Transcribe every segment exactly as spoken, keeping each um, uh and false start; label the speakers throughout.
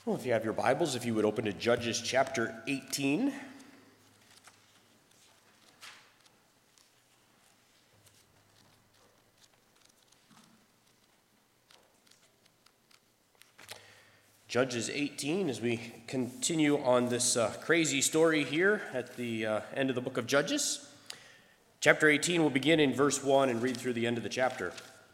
Speaker 1: Well, if you have your Bibles, if you would open to Judges chapter eighteen. Judges eighteen, as we continue on this uh, crazy story here at the uh, end of the book of Judges. Chapter eighteen will begin in verse one and read through the end of the chapter.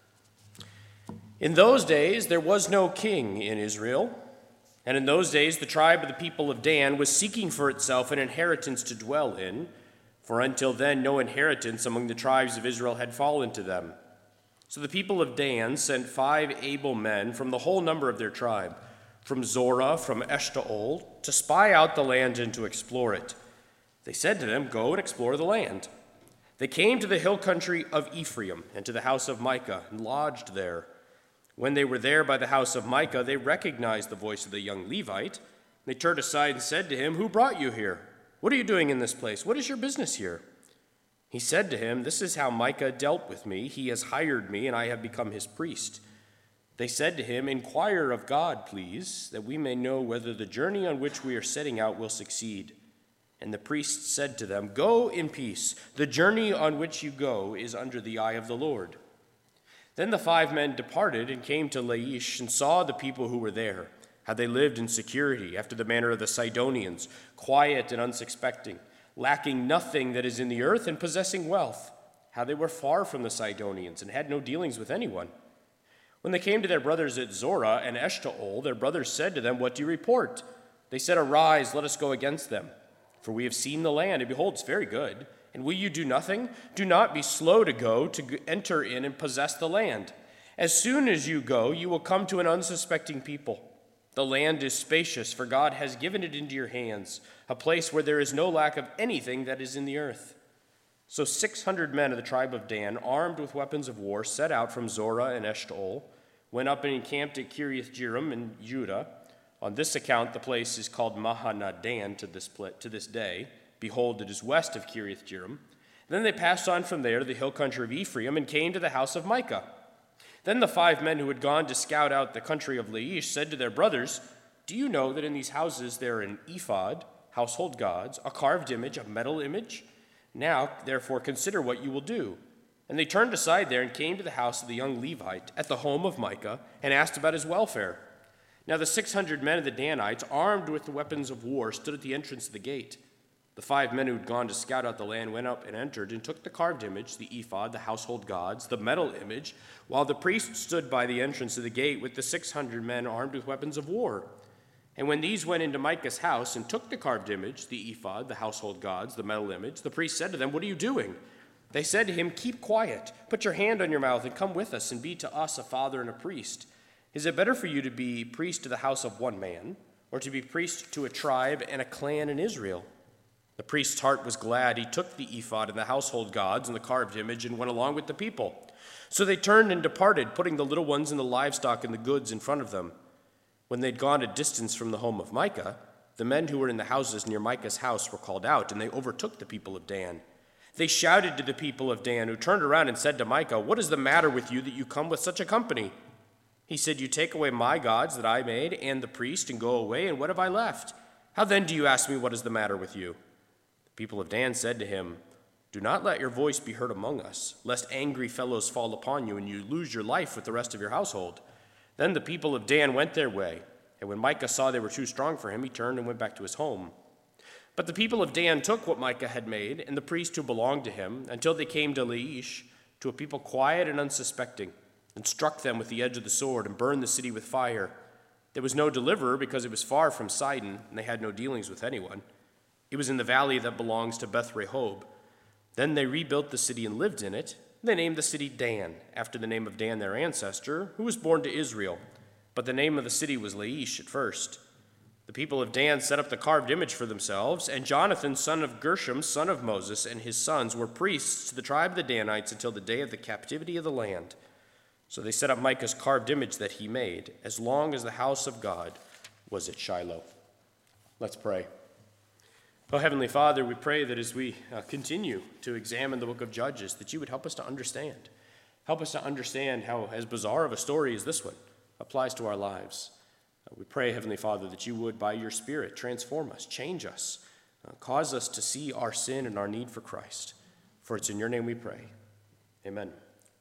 Speaker 1: In those days there was no king in Israel, and in those days the tribe of the people of Dan was seeking for itself an inheritance to dwell in, for until then no inheritance among the tribes of Israel had fallen to them. So the people of Dan sent five able men from the whole number of their tribe, from Zorah, from Eshtaol, to spy out the land and to explore it. They said to them, "Go and explore the land." They came to the hill country of Ephraim and to the house of Micah and lodged there. When they were there by the house of Micah, they recognized the voice of the young Levite. They turned aside and said to him, "Who brought you here? What are you doing in this place? What is your business here?" He said to him, "This is how Micah dealt with me. He has hired me, and I have become his priest." They said to him, "Inquire of God, please, that we may know whether the journey on which we are setting out will succeed." And the priest said to them, "Go in peace. The journey on which you go is under the eye of the Lord." Then the five men departed and came to Laish and saw the people who were there, how they lived in security after the manner of the Sidonians, quiet and unsuspecting, lacking nothing that is in the earth and possessing wealth, how they were far from the Sidonians and had no dealings with anyone. When they came to their brothers at Zorah and Eshtaol, their brothers said to them, "What do you report?" They said, "Arise, let us go against them. For we have seen the land, and behold, it's very good. And will you do nothing? Do not be slow to go, to enter in and possess the land. As soon as you go, you will come to an unsuspecting people. The land is spacious, for God has given it into your hands, a place where there is no lack of anything that is in the earth." So six hundred men of the tribe of Dan, armed with weapons of war, set out from Zorah and Eshtaol, went up and encamped at Kiriath Jearim in Judah. On this account, the place is called Mahanadan to this, to this day. Behold, it is west of Kiriath Jearim. Then they passed on from there to the hill country of Ephraim and came to the house of Micah. Then the five men who had gone to scout out the country of Laish said to their brothers, "Do you know that in these houses there are an ephod, household gods, a carved image, a metal image? Now, therefore, consider what you will do." And they turned aside there and came to the house of the young Levite at the home of Micah and asked about his welfare. Now the six hundred men of the Danites, armed with the weapons of war, stood at the entrance of the gate. The five men who had gone to scout out the land went up and entered and took the carved image, the ephod, the household gods, the metal image, while the priest stood by the entrance of the gate with the six hundred men armed with weapons of war. And when these went into Micah's house and took the carved image, the ephod, the household gods, the metal image, the priest said to them, "What are you doing?" They said to him, "Keep quiet, put your hand on your mouth and come with us and be to us a father and a priest. Is it better for you to be priest to the house of one man, or to be priest to a tribe and a clan in Israel?" The priest's heart was glad. He took the ephod and the household gods and the carved image and went along with the people. So they turned and departed, putting the little ones and the livestock and the goods in front of them. When they'd gone a distance from the home of Micah, the men who were in the houses near Micah's house were called out, and they overtook the people of Dan. They shouted to the people of Dan, who turned around and said to Micah, "What is the matter with you that you come with such a company?" He said, "You take away my gods that I made and the priest and go away, and what have I left? How then do you ask me what is the matter with you?" The people of Dan said to him, "Do not let your voice be heard among us, lest angry fellows fall upon you and you lose your life with the rest of your household." Then the people of Dan went their way, and when Micah saw they were too strong for him, he turned and went back to his home. But the people of Dan took what Micah had made and the priest who belonged to him until they came to Laish, to a people quiet and unsuspecting, and struck them with the edge of the sword and burned the city with fire. There was no deliverer because it was far from Sidon, and they had no dealings with anyone. It was in the valley that belongs to Beth Rehob. Then they rebuilt the city and lived in it. They named the city Dan, after the name of Dan their ancestor, who was born to Israel. But the name of the city was Laish at first. The people of Dan set up the carved image for themselves, and Jonathan, son of Gershom, son of Moses, and his sons were priests to the tribe of the Danites until the day of the captivity of the land. So they set up Micah's carved image that he made, as long as the house of God was at Shiloh. Let's pray. Oh, Heavenly Father, we pray that as we uh, continue to examine the book of Judges, that you would help us to understand. Help us to understand how as bizarre of a story as this one applies to our lives. Uh, we pray, Heavenly Father, that you would, by your Spirit, transform us, change us, uh, cause us to see our sin and our need for Christ. For it's in your name we pray. Amen.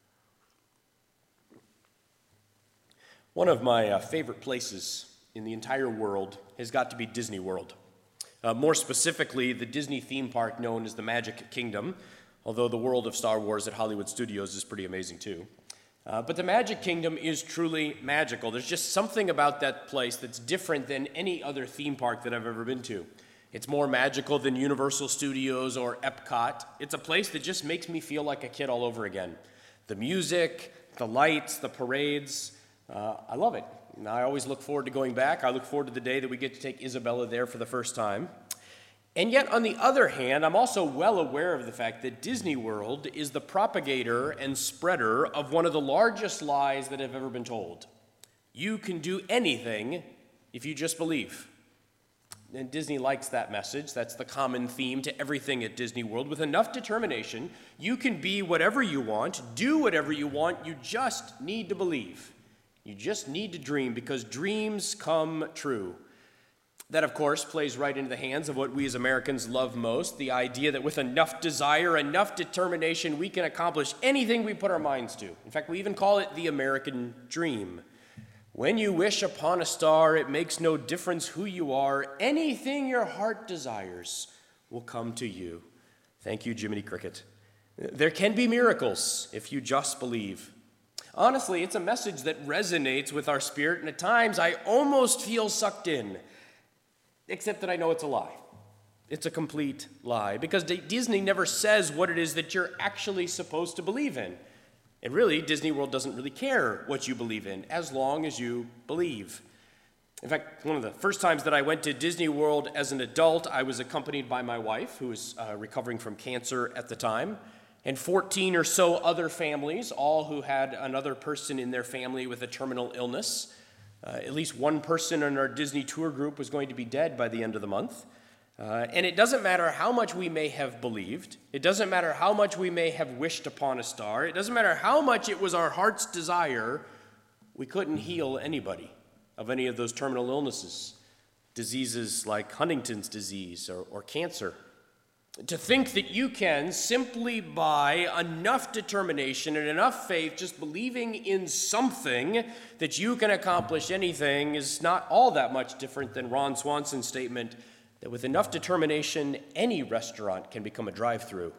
Speaker 1: One of my uh, favorite places in the entire world has got to be Disney World. Uh, more specifically, the Disney theme park known as the Magic Kingdom, although the world of Star Wars at Hollywood Studios is pretty amazing too. Uh, but the Magic Kingdom is truly magical. There's just something about that place that's different than any other theme park that I've ever been to. It's more magical than Universal Studios or Epcot. It's a place that just makes me feel like a kid all over again. The music, the lights, the parades, uh, I love it. And I always look forward to going back. I look forward to the day that we get to take Isabella there for the first time. And yet, on the other hand, I'm also well aware of the fact that Disney World is the propagator and spreader of one of the largest lies that have ever been told. You can do anything if you just believe. And Disney likes that message. That's the common theme to everything at Disney World. With enough determination, you can be whatever you want, do whatever you want. You just need to believe. You just need to dream, because dreams come true. That, of course, plays right into the hands of what we as Americans love most, the idea that with enough desire, enough determination, we can accomplish anything we put our minds to. In fact, we even call it the American dream. When you wish upon a star, it makes no difference who you are. Anything your heart desires will come to you. Thank you, Jiminy Cricket. There can be miracles if you just believe. Honestly, it's a message that resonates with our spirit, and at times I almost feel sucked in. Except that I know it's a lie. It's a complete lie, because D- Disney never says what it is that you're actually supposed to believe in. And really, Disney World doesn't really care what you believe in, as long as you believe. In fact, one of the first times that I went to Disney World as an adult, I was accompanied by my wife, who was uh, recovering from cancer at the time, and fourteen or so other families, all who had another person in their family with a terminal illness. Uh, at least one person in our Disney tour group was going to be dead by the end of the month. Uh, and it doesn't matter how much we may have believed. It doesn't matter how much we may have wished upon a star. It doesn't matter how much it was our heart's desire. We couldn't heal anybody of any of those terminal illnesses, diseases like Huntington's disease or, or cancer. To think that you can, simply by enough determination and enough faith, just believing in something, that you can accomplish anything is not all that much different than Ron Swanson's statement that with enough determination, any restaurant can become a drive-through.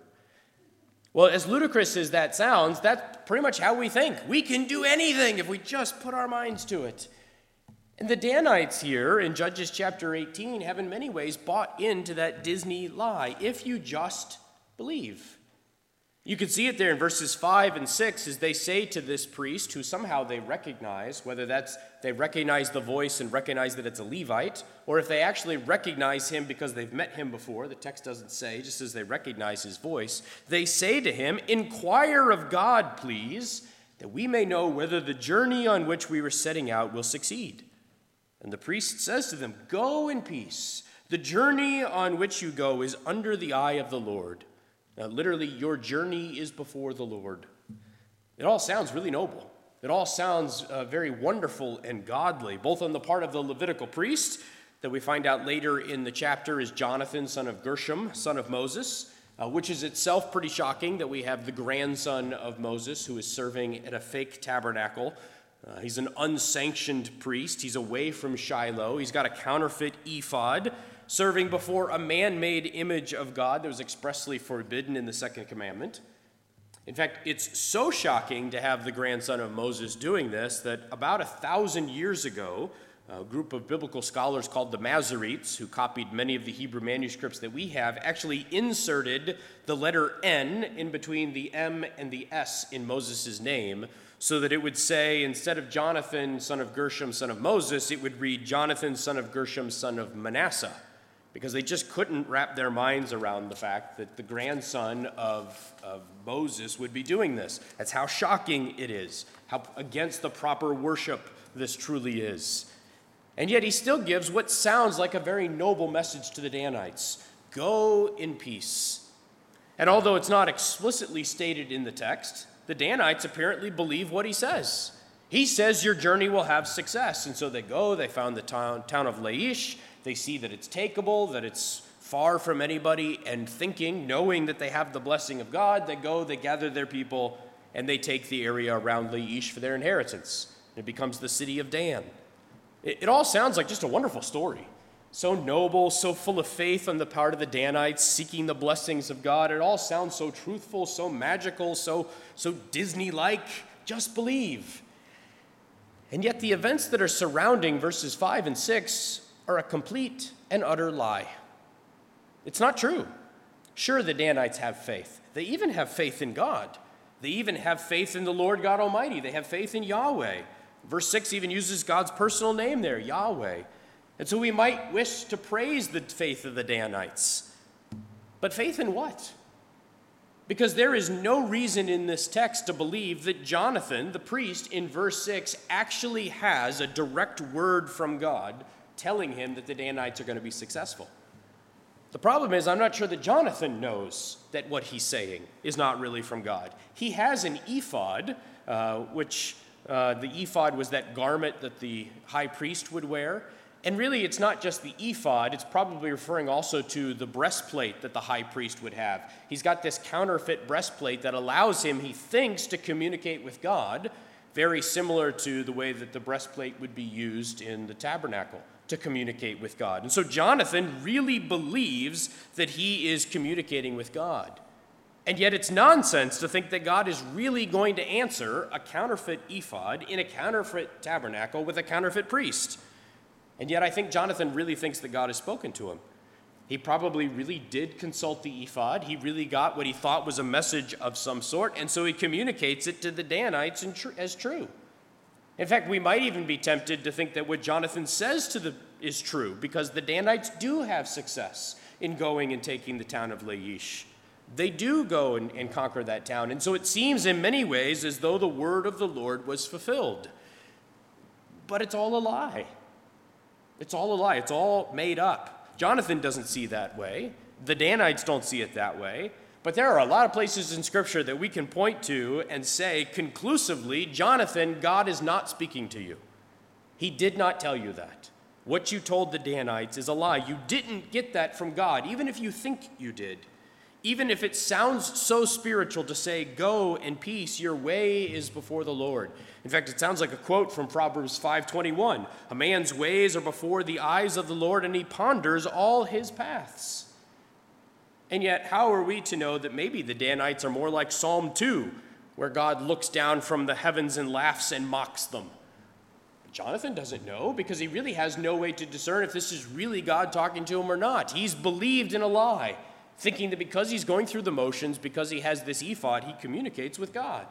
Speaker 1: Well, as ludicrous as that sounds, that's pretty much how we think. We can do anything if we just put our minds to it. And the Danites here in Judges chapter eighteen have in many ways bought into that Disney lie, if you just believe. You can see it there in verses five and six as they say to this priest, who somehow they recognize, whether that's they recognize the voice and recognize that it's a Levite, or if they actually recognize him because they've met him before, the text doesn't say, just as they recognize his voice, they say to him, "Inquire of God, please, that we may know whether the journey on which we were setting out will succeed." And the priest says to them, "Go in peace. The journey on which you go is under the eye of the Lord." Now, literally, your journey is before the Lord. It all sounds really noble. It all sounds uh, very wonderful and godly, both on the part of the Levitical priest, that we find out later in the chapter is Jonathan, son of Gershom, son of Moses, uh, which is itself pretty shocking that we have the grandson of Moses who is serving at a fake tabernacle. Uh, he's an unsanctioned priest. He's away from Shiloh. He's got a counterfeit ephod, serving before a man-made image of God that was expressly forbidden in the second commandment. In fact, it's so shocking to have the grandson of Moses doing this that about a thousand years ago, a group of biblical scholars called the Masoretes, who copied many of the Hebrew manuscripts that we have, actually inserted the letter N in between the M and the S in Moses' name, so that it would say, instead of Jonathan, son of Gershom, son of Moses, it would read Jonathan, son of Gershom, son of Manasseh, because they just couldn't wrap their minds around the fact that the grandson of, of Moses would be doing this. That's how shocking it is, how against the proper worship this truly is. And yet he still gives what sounds like a very noble message to the Danites. Go in peace. And although it's not explicitly stated in the text, the Danites apparently believe what he says. He says your journey will have success. And so they go, they found the town, town of Laish. They see that it's takeable, that it's far from anybody, and thinking, knowing that they have the blessing of God, they go, they gather their people, and they take the area around Laish for their inheritance. It becomes the city of Dan. It, it all sounds like just a wonderful story. So noble, so full of faith on the part of the Danites, seeking the blessings of God. It all sounds so truthful, so magical, so, so Disney-like. Just believe. And yet the events that are surrounding verses five and six are a complete and utter lie. It's not true. Sure, the Danites have faith. They even have faith in God. They even have faith in the Lord God Almighty. They have faith in Yahweh. Verse six even uses God's personal name there, Yahweh. And so we might wish to praise the faith of the Danites. But faith in what? Because there is no reason in this text to believe that Jonathan, the priest, in verse six, actually has a direct word from God telling him that the Danites are going to be successful. The problem is, I'm not sure that Jonathan knows that what he's saying is not really from God. He has an ephod, uh, which uh, the ephod was that garment that the high priest would wear. And really, it's not just the ephod, it's probably referring also to the breastplate that the high priest would have. He's got this counterfeit breastplate that allows him, he thinks, to communicate with God, very similar to the way that the breastplate would be used in the tabernacle to communicate with God. And so Jonathan really believes that he is communicating with God. And yet it's nonsense to think that God is really going to answer a counterfeit ephod in a counterfeit tabernacle with a counterfeit priest. And yet I think Jonathan really thinks that God has spoken to him. He probably really did consult the ephod. He really got what he thought was a message of some sort, and so he communicates it to the Danites as true. In fact, we might even be tempted to think that what Jonathan says to the is true, because the Danites do have success in going and taking the town of Laish. They do go and, and conquer that town, and so it seems in many ways as though the word of the Lord was fulfilled. But it's all a lie. It's all a lie. It's all made up. Jonathan doesn't see that way. The Danites don't see it that way. But there are a lot of places in Scripture that we can point to and say conclusively, Jonathan, God is not speaking to you. He did not tell you that. What you told the Danites is a lie. You didn't get that from God, even if you think you did. Even if it sounds so spiritual to say, go in peace, your way is before the Lord. In fact, it sounds like a quote from Proverbs five twenty-one. A man's ways are before the eyes of the Lord, and he ponders all his paths. And yet, how are we to know that maybe the Danites are more like Psalm two, where God looks down from the heavens and laughs and mocks them? Jonathan doesn't know, because he really has no way to discern if this is really God talking to him or not. He's believed in a lie, thinking that because he's going through the motions, because he has this ephod, he communicates with God.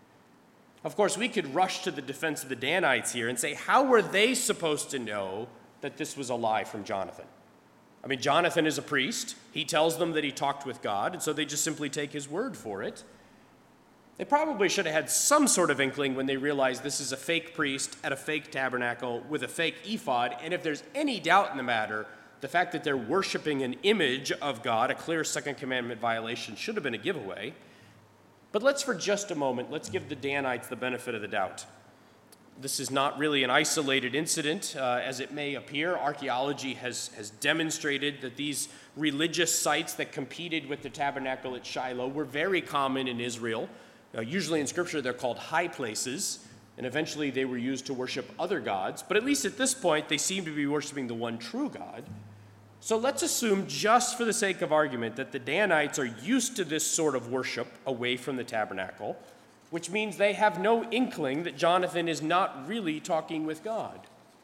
Speaker 1: Of course, we could rush to the defense of the Danites here and say, how were they supposed to know that this was a lie from Jonathan? I mean, Jonathan is a priest. He tells them that he talked with God, and so they just simply take his word for it. They probably should have had some sort of inkling when they realized this is a fake priest at a fake tabernacle with a fake ephod, and if there's any doubt in the matter, the fact that they're worshiping an image of God, a clear second commandment violation, should have been a giveaway. But let's for just a moment, let's give the Danites the benefit of the doubt. This is not really an isolated incident, uh, as it may appear. Archaeology has, has demonstrated that these religious sites that competed with the tabernacle at Shiloh were very common in Israel. Uh, usually in Scripture, they're called high places, and eventually they were used to worship other gods. But at least at this point, they seem to be worshiping the one true God. So let's assume, just for the sake of argument, that the Danites are used to this sort of worship away from the tabernacle, which means they have no inkling that Jonathan is not really talking with God.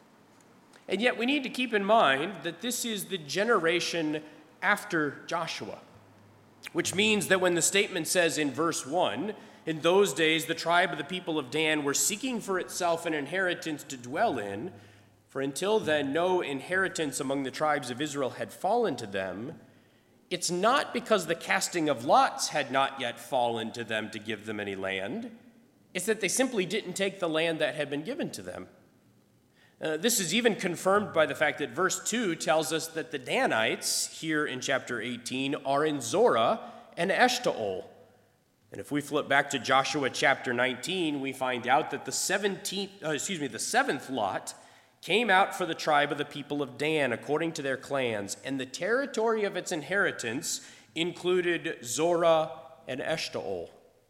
Speaker 1: And yet we need to keep in mind that this is the generation after Joshua, which means that when the statement says in verse one, in those days the tribe of the people of Dan were seeking for itself an inheritance to dwell in, for until then no inheritance among the tribes of Israel had fallen to them, it's not because the casting of lots had not yet fallen to them to give them any land. It's that they simply didn't take the land that had been given to them. Uh, this is even confirmed by the fact that verse two tells us that the Danites, here in chapter eighteen, are in Zorah and Eshtaol. And if we flip back to Joshua chapter nineteen, we find out that the seventeenth, uh, excuse me, the seventh lot came out for the tribe of the people of Dan according to their clans, and the territory of its inheritance included Zorah and Eshtaol.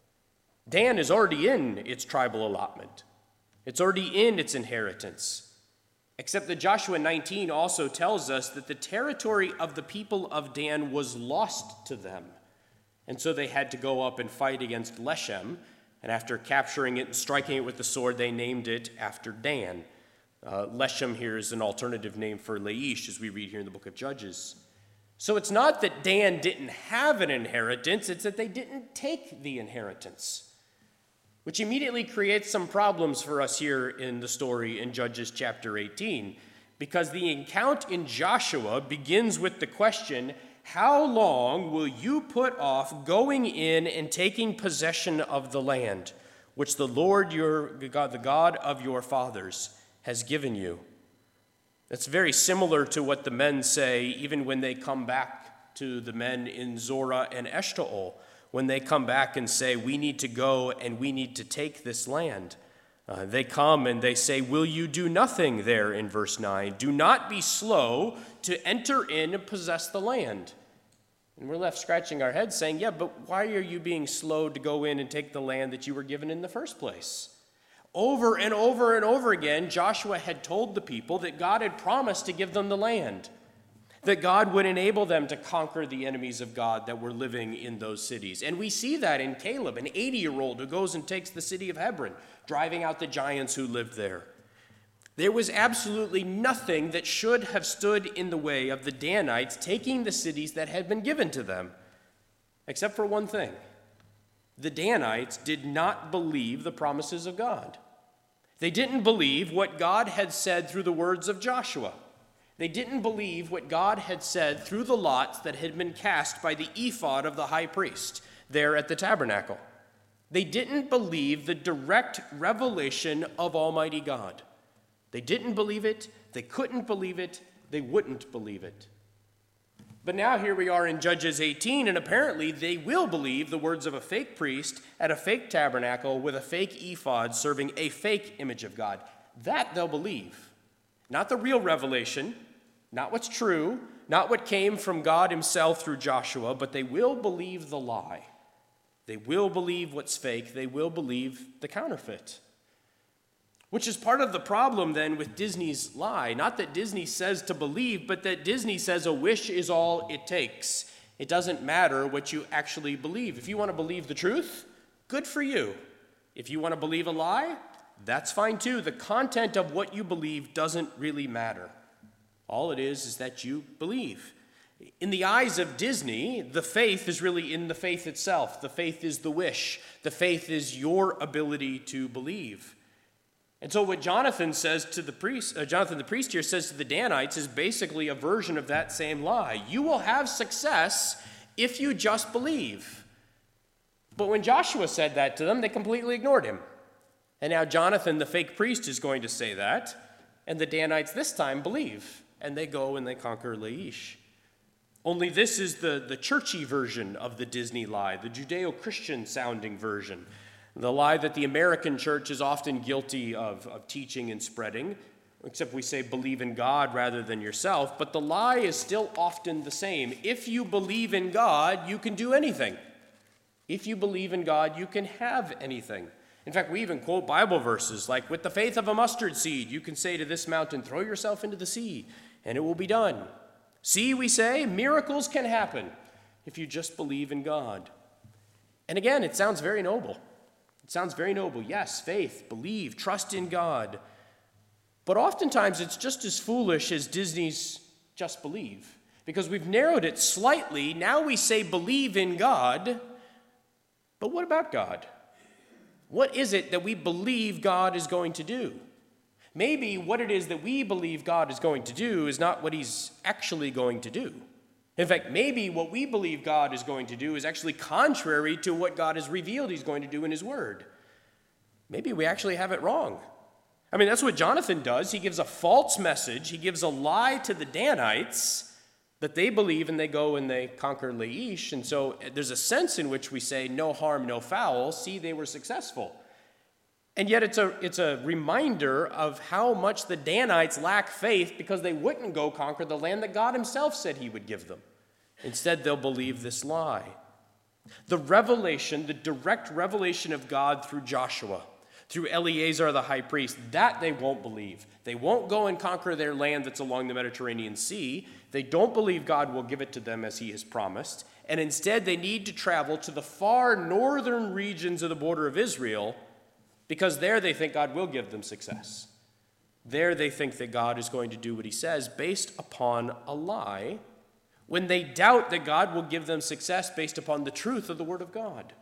Speaker 1: Dan is already in its tribal allotment. It's already in its inheritance. Except that Joshua nineteen also tells us that the territory of the people of Dan was lost to them. And so they had to go up and fight against Leshem. And after capturing it and striking it with the sword, they named it after Dan. Uh, Leshem here is an alternative name for Laish, as we read here in the book of Judges. So it's not that Dan didn't have an inheritance, it's that they didn't take the inheritance, which immediately creates some problems for us here in the story in Judges chapter eighteen, because the account in Joshua begins with the question, how long will you put off going in and taking possession of the land, which the Lord your God, the God of your fathers, has given you? That's very similar to what the men say even when they come back to the men in Zorah and Eshtaol, when they come back and say, we need to go and we need to take this land. Uh, they come and they say, will you do nothing there in verse nine? Do not be slow to enter in and possess the land. And we're left scratching our heads saying, yeah, but why are you being slow to go in and take the land that you were given in the first place? Over and over and over again, Joshua had told the people that God had promised to give them the land, that God would enable them to conquer the enemies of God that were living in those cities. And we see that in Caleb, an eighty-year-old who goes and takes the city of Hebron, driving out the giants who lived there. There was absolutely nothing that should have stood in the way of the Danites taking the cities that had been given to them, except for one thing. The Danites did not believe the promises of God. They didn't believe what God had said through the words of Joshua. They didn't believe what God had said through the lots that had been cast by the ephod of the high priest there at the tabernacle. They didn't believe the direct revelation of Almighty God. They didn't believe it, they couldn't believe it, they wouldn't believe it. But now here we are in Judges eighteen, and apparently they will believe the words of a fake priest at a fake tabernacle with a fake ephod serving a fake image of God. That they'll believe. Not the real revelation, not what's true, not what came from God himself through Joshua, but they will believe the lie. They will believe what's fake. They will believe the counterfeit. Which is part of the problem then with Disney's lie. Not that Disney says to believe, but that Disney says a wish is all it takes. It doesn't matter what you actually believe. If you want to believe the truth, good for you. If you want to believe a lie, that's fine too. The content of what you believe doesn't really matter. All it is is that you believe. In the eyes of Disney, the faith is really in the faith itself. The faith is the wish. The faith is your ability to believe. And so what Jonathan says to the priest, uh, Jonathan the priest here says to the Danites is basically a version of that same lie. You will have success if you just believe. But when Joshua said that to them, they completely ignored him. And now Jonathan, the fake priest, is going to say that, and the Danites this time believe, and they go and they conquer Laish. Only this is the, the churchy version of the Disney lie, the Judeo-Christian sounding version. The lie that the American church is often guilty of, of teaching and spreading, except we say believe in God rather than yourself, but the lie is still often the same. If you believe in God, you can do anything. If you believe in God, you can have anything. In fact, we even quote Bible verses like, with the faith of a mustard seed, you can say to this mountain, throw yourself into the sea, and it will be done. See, we say, miracles can happen if you just believe in God. And again, it sounds very noble. It sounds very noble. Yes, faith, believe, trust in God. But oftentimes it's just as foolish as Disney's just believe. Because we've narrowed it slightly. Now we say believe in God. But what about God? What is it that we believe God is going to do? Maybe what it is that we believe God is going to do is not what he's actually going to do. In fact, maybe what we believe God is going to do is actually contrary to what God has revealed he's going to do in his word. Maybe we actually have it wrong. I mean, that's what Jonathan does. He gives a false message. He gives a lie to the Danites, that they believe and they go and they conquer Laish. And so there's a sense in which we say, no harm, no foul. See, they were successful. And yet it's a, it's a reminder of how much the Danites lack faith because they wouldn't go conquer the land that God himself said he would give them. Instead, they'll believe this lie. The revelation, the direct revelation of God through Joshua, through Eleazar the high priest, that they won't believe. They won't go and conquer their land that's along the Mediterranean Sea. They don't believe God will give it to them as he has promised. And instead, they need to travel to the far northern regions of the border of Israel because there they think God will give them success. There they think that God is going to do what he says based upon a lie when they doubt that God will give them success based upon the truth of the Word of God.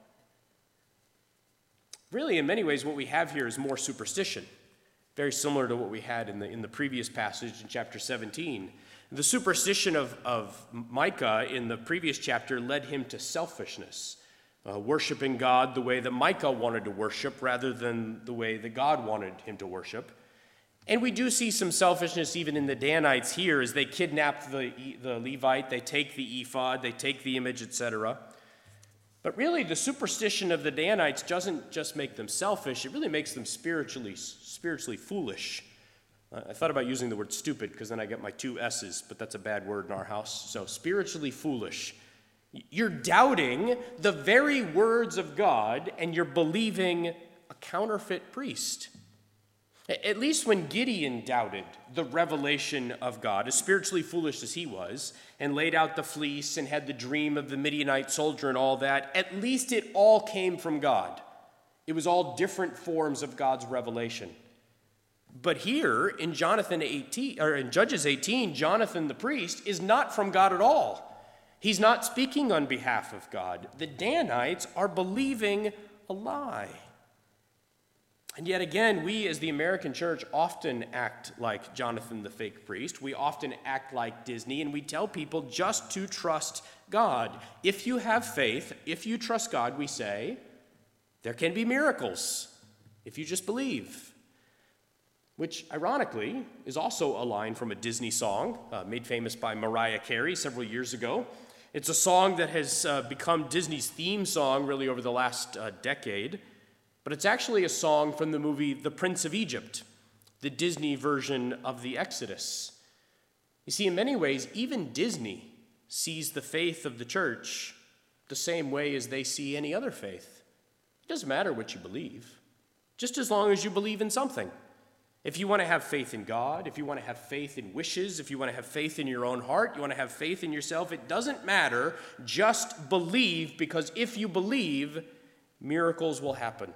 Speaker 1: Really, in many ways, what we have here is more superstition, very similar to what we had in the, in the previous passage in chapter seventeen. The superstition of, of Micah in the previous chapter led him to selfishness, uh, worshiping God the way that Micah wanted to worship rather than the way that God wanted him to worship. And we do see some selfishness even in the Danites here as they kidnap the, the Levite, they take the ephod, they take the image, et cetera. But really, the superstition of the Danites doesn't just make them selfish, it really makes them spiritually, spiritually foolish. Uh, I thought about using the word stupid because then I get my two S's, but that's a bad word in our house. So spiritually foolish. You're doubting the very words of God and you're believing a counterfeit priest. At least when Gideon doubted the revelation of God, as spiritually foolish as he was, and laid out the fleece and had the dream of the Midianite soldier and all that, at least it all came from God. It was all different forms of God's revelation. But here in Jonathan eighteen, or in Judges eighteen, Jonathan the priest is not from God at all. He's not speaking on behalf of God. The Danites are believing a lie. And yet again, we as the American church often act like Jonathan the fake priest. We often act like Disney, and we tell people just to trust God. If you have faith, if you trust God, we say, there can be miracles if you just believe. Which, ironically, is also a line from a Disney song uh, made famous by Mariah Carey several years ago. It's a song that has uh, become Disney's theme song really over the last uh, decade. But it's actually a song from the movie The Prince of Egypt, the Disney version of the Exodus. You see, in many ways, even Disney sees the faith of the church the same way as they see any other faith. It doesn't matter what you believe, just as long as you believe in something. If you want to have faith in God, if you want to have faith in wishes, if you want to have faith in your own heart, you want to have faith in yourself, it doesn't matter. Just believe, because if you believe, miracles will happen.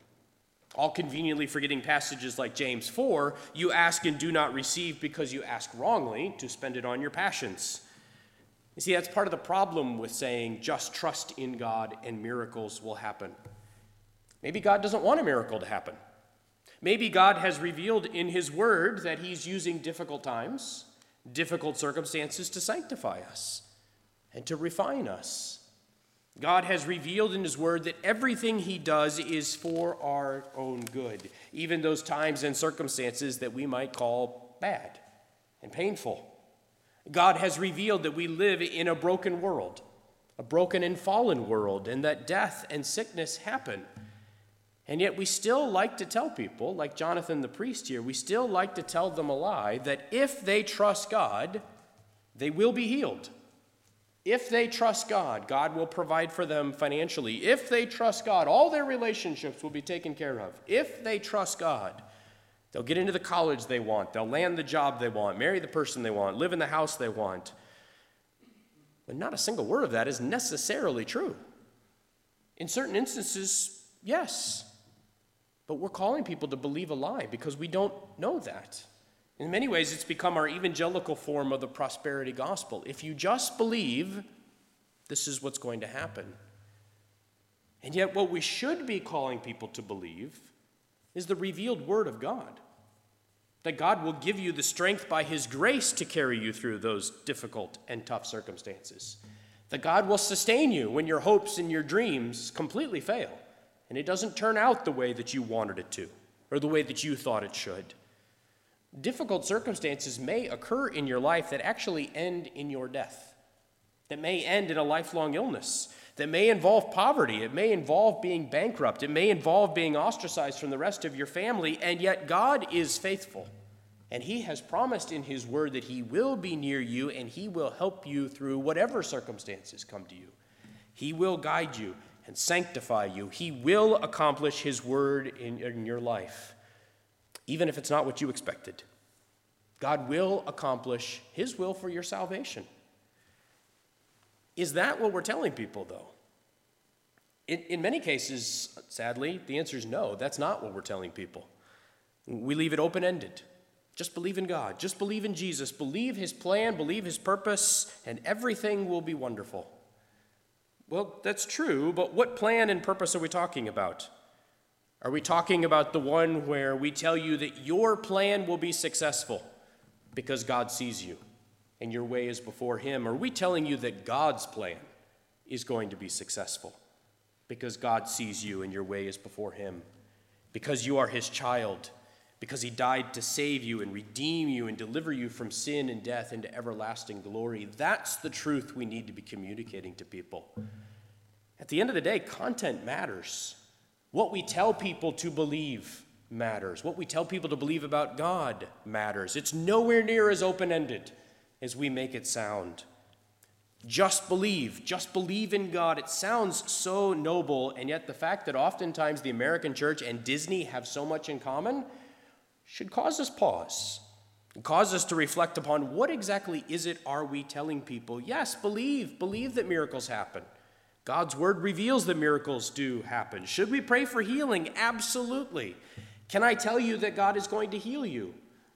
Speaker 1: All conveniently forgetting passages like James four, you ask and do not receive because you ask wrongly to spend it on your passions. You see, that's part of the problem with saying just trust in God and miracles will happen. Maybe God doesn't want a miracle to happen. Maybe God has revealed in his word that he's using difficult times, difficult circumstances to sanctify us and to refine us. God has revealed in his word that everything he does is for our own good, even those times and circumstances that we might call bad and painful. God has revealed that we live in a broken world, a broken and fallen world, and that death and sickness happen. And yet we still like to tell people, like Jonathan the priest here, we still like to tell them a lie that if they trust God, they will be healed. If they trust God, God will provide for them financially. If they trust God, all their relationships will be taken care of. If they trust God, they'll get into the college they want. They'll land the job they want, marry the person they want, live in the house they want. But not a single word of that is necessarily true. In certain instances, yes. But we're calling people to believe a lie because we don't know that. In many ways, it's become our evangelical form of the prosperity gospel. If you just believe, this is what's going to happen. And yet what we should be calling people to believe is the revealed word of God. That God will give you the strength by his grace to carry you through those difficult and tough circumstances. That God will sustain you when your hopes and your dreams completely fail and it doesn't turn out the way that you wanted it to or the way that you thought it should. Difficult circumstances may occur in your life that actually end in your death, that may end in a lifelong illness, that may involve poverty. It may involve being bankrupt. It may involve being ostracized from the rest of your family, and yet God is faithful. And he has promised in his word that he will be near you and he will help you through whatever circumstances come to you. He will guide you and sanctify you. He will accomplish his word in, in your life, even if it's not what you expected. God will accomplish his will for your salvation. Is that what we're telling people, though? In, in many cases, sadly, the answer is no. That's not what we're telling people. We leave it open-ended. Just believe in God. Just believe in Jesus. Believe his plan. Believe his purpose, and everything will be wonderful. Well, that's true, but what plan and purpose are we talking about? Are we talking about the one where we tell you that your plan will be successful because God sees you and your way is before him? Or are we telling you that God's plan is going to be successful because God sees you and your way is before him, because you are his child, because he died to save you and redeem you and deliver you from sin and death into everlasting glory? That's the truth we need to be communicating to people. At the end of the day, content matters. What we tell people to believe matters. What we tell people to believe about God matters. It's nowhere near as open-ended as we make it sound. Just believe. Just believe in God. It sounds so noble, and yet the fact that oftentimes the American church and Disney have so much in common should cause us pause, cause us to reflect upon what exactly is it are we telling people? Yes, believe, believe that miracles happen. God's word reveals that miracles do happen. Should we pray for healing? Absolutely. Can I tell you that God is going to heal you?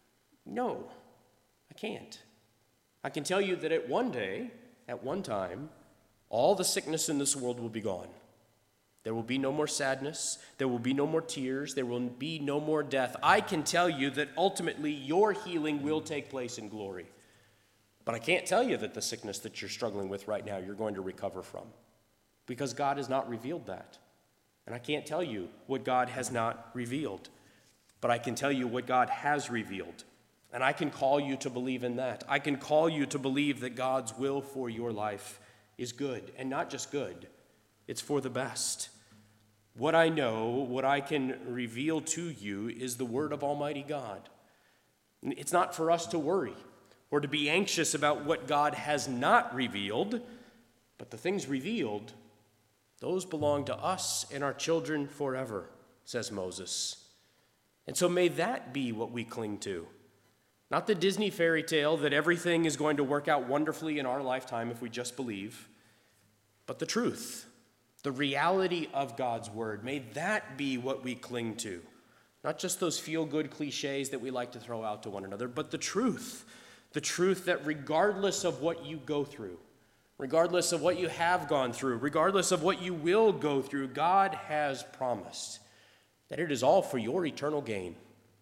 Speaker 1: No, I can't. I can tell you that at one day, at one time, all the sickness in this world will be gone. There will be no more sadness. There will be no more tears. There will be no more death. I can tell you that ultimately your healing will take place in glory. But I can't tell you that the sickness that you're struggling with right now, you're going to recover from, because God has not revealed that. And I can't tell you what God has not revealed, but I can tell you what God has revealed. And I can call you to believe in that. I can call you to believe that God's will for your life is good, and not just good. It's for the best. What I know, what I can reveal to you is the word of Almighty God. It's not for us to worry or to be anxious about what God has not revealed, but the things revealed, those belong to us and our children forever, says Moses. And so may that be what we cling to. Not the Disney fairy tale that everything is going to work out wonderfully in our lifetime if we just believe, but the truth. The reality of God's word, may that be what we cling to. Not just those feel-good cliches that we like to throw out to one another, but the truth. The truth that regardless of what you go through, regardless of what you have gone through, regardless of what you will go through, God has promised that it is all for your eternal gain.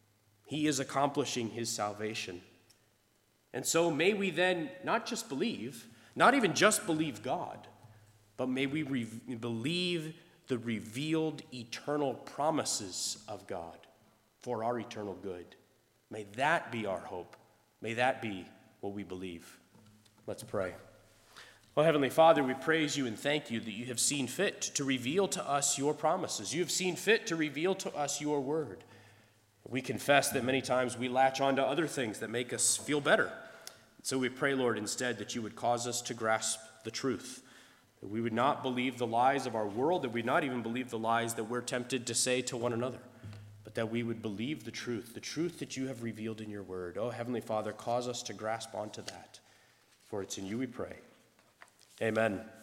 Speaker 1: He is accomplishing his salvation. And so may we then not just believe, not even just believe God, but may we re- believe the revealed eternal promises of God for our eternal good. May that be our hope. May that be what we believe. Let's pray. Oh, Heavenly Father, we praise you and thank you that you have seen fit to reveal to us your promises. You have seen fit to reveal to us your word. We confess that many times we latch on to other things that make us feel better. So we pray, Lord, instead that you would cause us to grasp the truth, that we would not believe the lies of our world, that we would not even believe the lies that we're tempted to say to one another, but that we would believe the truth, the truth that you have revealed in your word. Oh, Heavenly Father, cause us to grasp onto that, for it's in you we pray. Amen.